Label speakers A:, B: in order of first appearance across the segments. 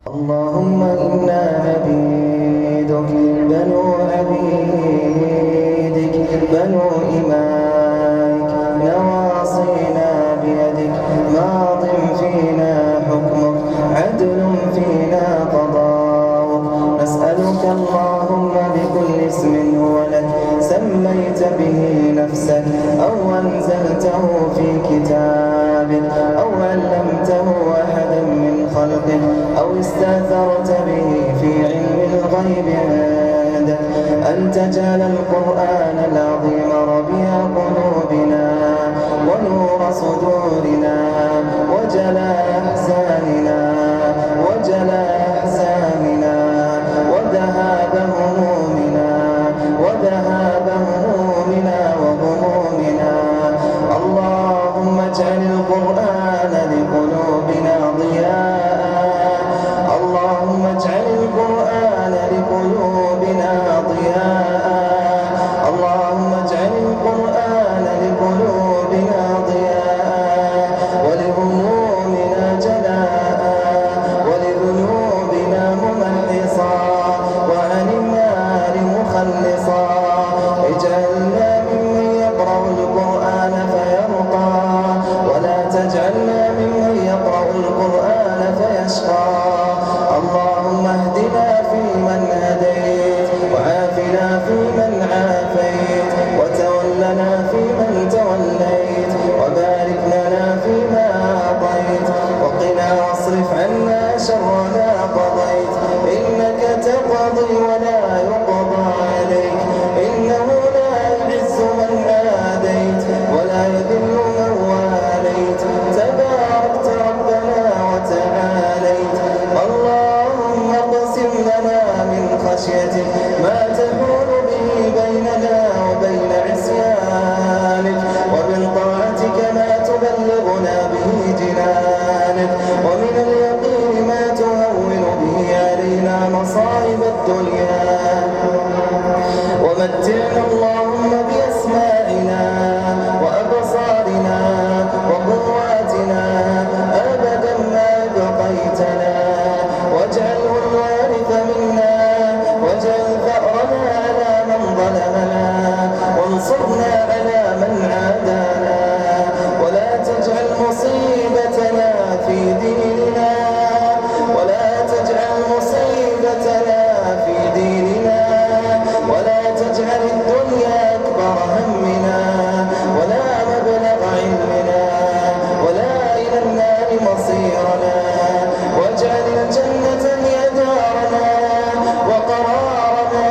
A: اللهم إنا عبيدك بنو عبيدك بنو إمائك نواصينا بيدك ماض فينا حكمك عدل فينا قضاؤك نسألك اللهم بكل اسم هو لك سميت به نفسك أو أنزلته في كتابك أو علمته أحدا من خلقك أو استأثرت به في علم الغيب عندك أن تجعل القرآن العظيم ربيع قلوبنا ونور صدورنا وجلاء أحزاننا وذهاب همومنا وغمومنا. اللهم اجعل القرآن لقلوبنا ضياء اللهم اجعل القرآن لقلوبنا ضياء اللهم اجعل القرآن لقلوبنا ضياء ولهمومنا جلاء ولذنوبنا ممحصا وعن النار مخلصا. اجعلنا ممن يقرأ القرآن فيرقى ولا تجعلنا ممن يقرأ القرآن فيشقى. اللهم اهدنا فيمن هديت وعافنا فيمن عافيت وتولنا فيمن توليت وبارك لنا فيما أعطيت وقنا واصرف عنا شر ما قضيت إنك تقضي ولا يقضى عليك إنه لا يعز من عاديت ولا يذل من واليت تباركت ربنا وتعاليت. اللهم اقسم لنا من خشيتك ما تحول به بيننا وبين عصيانك ومن طاعتك ما تبلغنا به جنانك ومن اليقين ما تهون به علينا مصائب الدنيا ومتعنا اللهم بأسماعنا وأبصارنا وقواتنا أبدا ما بقيتنا واجعله الوارث منا واجعل ثأرنا على من ظلمنا وانصرنا على من عادانا ولا تجعل مصيبتنا في ديننا ولا تجعل مصيبتنا في ديننا ولا تجعل الدنيا أكبر همنا ولا مبلغ علمنا ولا إلى النار مصيرنا واجعل الجنة هي دارنا وقرارنا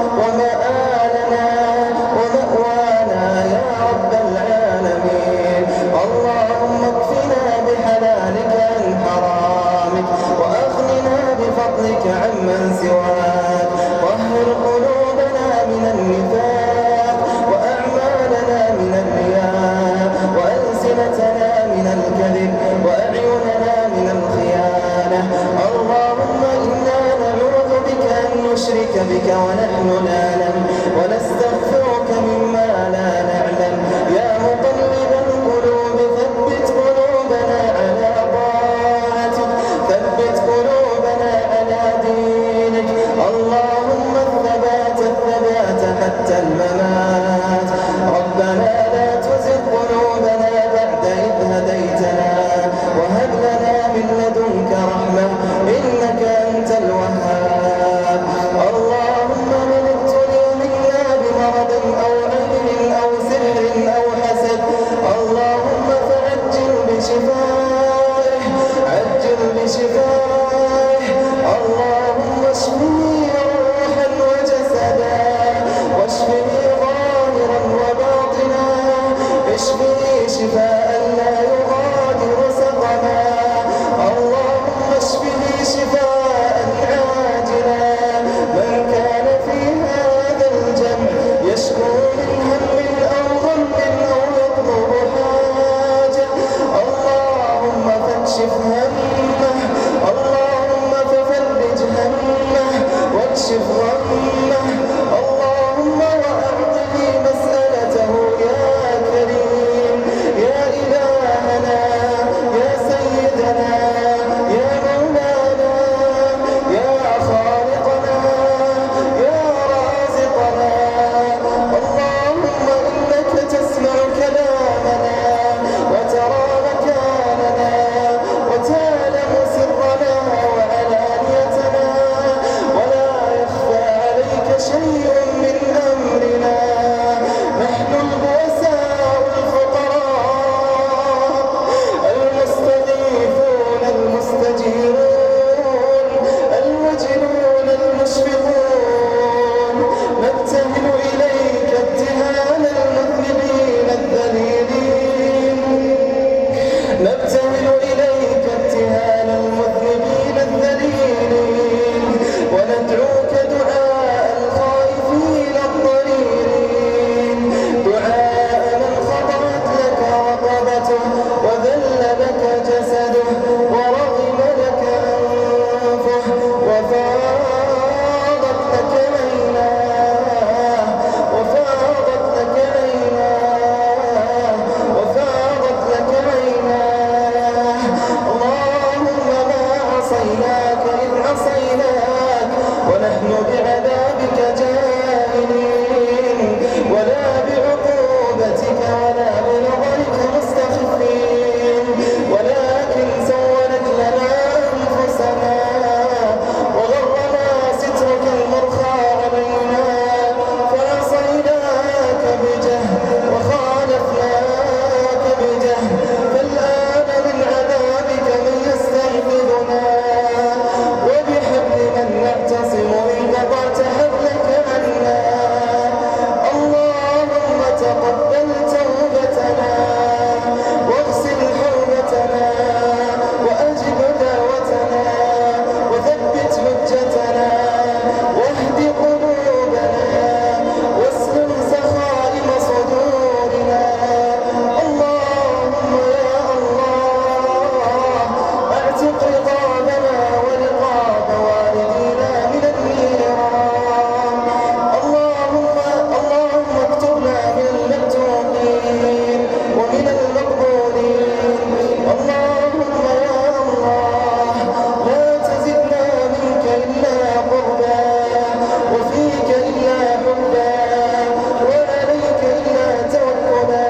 A: ومآلنا ومأوانا يا رب العالمين. اللهم اكفنا بحلالك عن حرامك وأغننا بفضلك عمن سواك طهر قلوبنا من النفاق وأعمالنا من الرياء وألسنتنا من الكذب وأعيننا من الخيانة. اللهم إنا نعوذ بك أن نشرك بك ونحن نعلم ونستغفرك مما لا نعلم. يا مقلب القلوب ثبت قلوبنا على طاعتك ثبت قلوبنا على دينك. اللهم الثبات حتى الممات. ربنا لا تزغ قلوبنا بعد إذ هديتنا وهب لنا من لدنك رحمة إنك أنت الوهاب. اللهم من ابتلي منا بمرض أو عين أو سحر أو حسد اللهم فعجل بشفائه عجل بشفائه. اللهم اشفني روحا وجسدا واشفني ظاهرا وباطنا اشفني شفاء لا يغادر سقما. اللهم اشفني شفاء عاجلا. من كان في هذا الجمع يشكو من هم أو غم أو يطلب حاجة اللهم فاكشف همه اللهم ففرج همه نحن بعذابك جاهلين ولا بعقوبتك ولا بنظرك مستخفين، ولكن سولت لنا أنفسنا وغرنا سترك المرخى علينا فعصيناك بجهل وخالفناك بجهل، فالآن من عذابك من يستنقذنا وبحبل من نعتصم إن قطعت حبلك عنا. اللهم تقبل توبتنا واغسل حوبتنا وأجب دعوتنا وثبت حجتنا واهد قلوبنا واسلم سخائم صدورنا. اللهم يا الله اعتق رقابنا ورقاب والدينا من النيران. اللهم اكتبنا من المكتوبين ومن المقبولين. اللهم يا الله لا تزدنا منك إلا قربا وفيك إلا حبا وعليك إلا توكلا.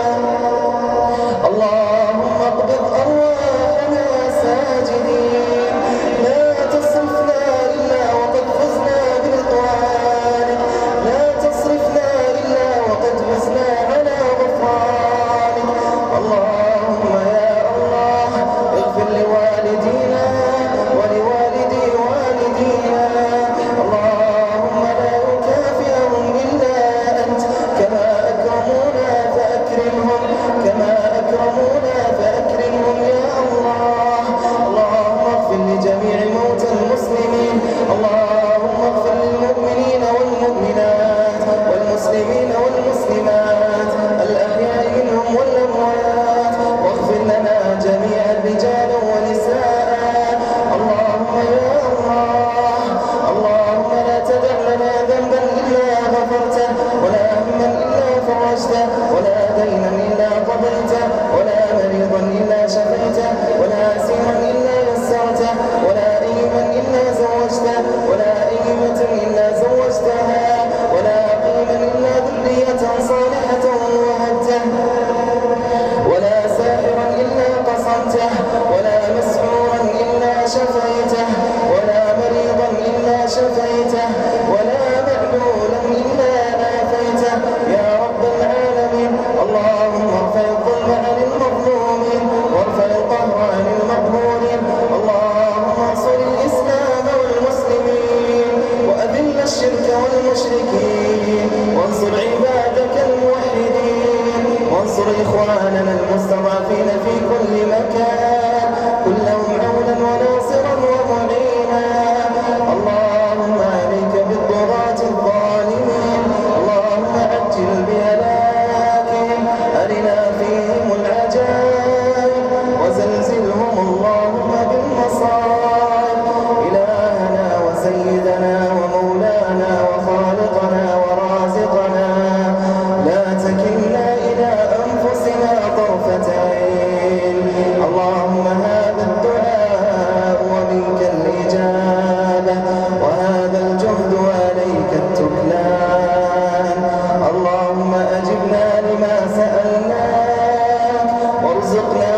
A: اللهم اقبض أرواحنا ساجدين، لا تصرفنا إلا وقد فزنا برضوانك، لا تصرفنا إلا وقد فزنا على غفرانك. اللهم يا الله اغفر لوالدينا ولوالدي والدينا. اللهم لا يكافئهم إلا أنت، كما أكرمونا فأكرمهم، كما أكرمونا فأكرمهم يا الله. اللهم اغفر لجميع موتى المسلمين. اللهم اغفر للمؤمنين والمؤمنات والمسلمين والمسلمات الأحياء منهم والأموات، واغفر لنا جميعا رجالا ونساء. اللهم يا الله اللهم لا تدع لنا ذنبا إلا غفرته ولا هما إلا فرجته ولا دينا إلا قضيته ولا مريضا إلا شفيته ولا أسيرا إلا يسرته ولا أيما إلا زوجته ولا أيمة إلا زوجتها ولا قيما إلا ذرية صالحة وهبته ولا ساحرا إلا قصمته ولا مسحورا إلا شفيته ولا مريضا إلا شفيته ولا معلولا إلا آفيته يا رب العالمين. اللهم ارفع الظلم عن المظلومين وارفع القهر عن المقهورين. اللهم انصر الإسلام والمسلمين وأذل الشرك والمشركين وانصر عبادك الموحدين وانصر إخواننا المستضعفين في كل مكان، كلهم عونا وناصرا ومعينا. اللهم عليك بالطغاة الظالمين، اللهم عجل بهلاكهم، أرنا فيهم العجائب وزلزلهم اللهم بالمصائب. إلهنا وسيدنا ومولانا وخالقنا ورازقنا، لا تكلنا إلى أنفسنا طرفة عين. اللهم هذا الدعاء ومنك الإجابة وهذا الجهد وعليك التكلان. اللهم أجبنا لما سألناك وارزقنا